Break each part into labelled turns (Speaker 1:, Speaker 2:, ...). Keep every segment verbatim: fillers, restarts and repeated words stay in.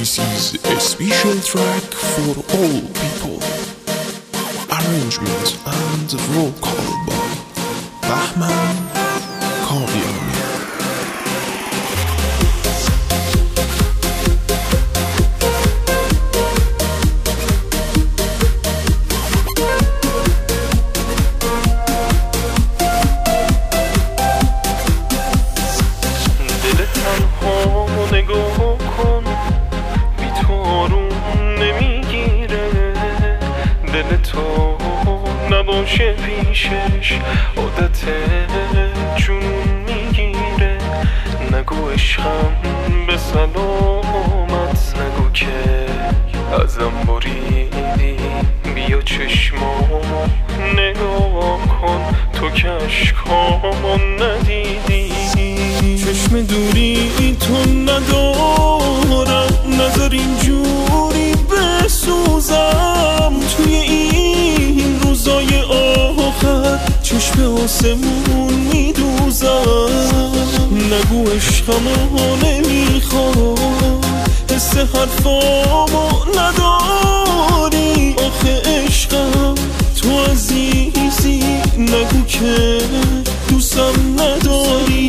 Speaker 1: This is a special track for all people. Arrangement and vocal by Bahman Kaviani.
Speaker 2: نگاه کن بی تو آروم نمیگیره دل تو نباشه پیشش عادت جنون میگیره نگو عشقم به سلامت نگو که ازم بریدی بیا چشمامو نگاه کن تو که عشقامو ندیدی چشم دوری تو ندارم نظر اینجوری بسوزم توی این روزای آخر چشم آسمون میدوزم نگو عشقمو نمیخوام حس حرفامو نداری آخه عشقم تو عزیزی نگو که دوستم نداری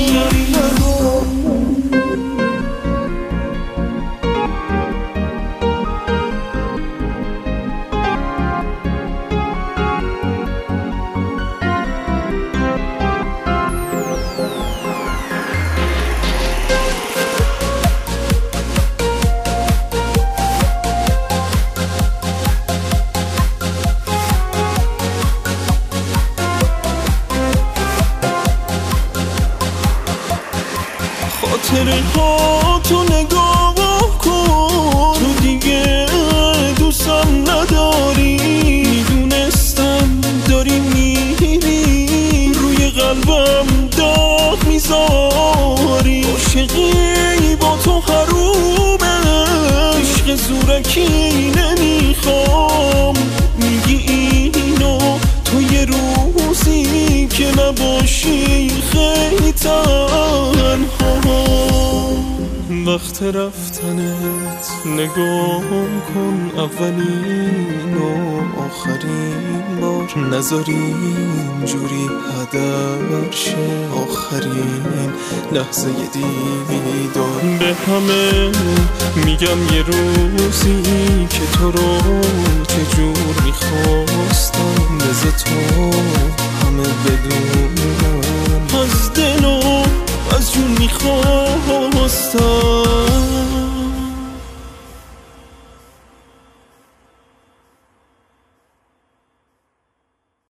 Speaker 2: خاطره ها تو نگاه کن تو دیگه دوستم نداری میدونستم داری میری روی قلبم داغ میذاری عاشقی با تو حرومه عشق زورکی نمیخوام میگی اینو تو یه روزی که نباشی خیلی تنها وقت رفتنت نگام کن اولین و آخرین بار نذاری اینجوری هدر شه آخرین لحظه دیدار به همه میگم یه روزی که تو رو چجور میخواستم بذار تو همه بدونم از دل و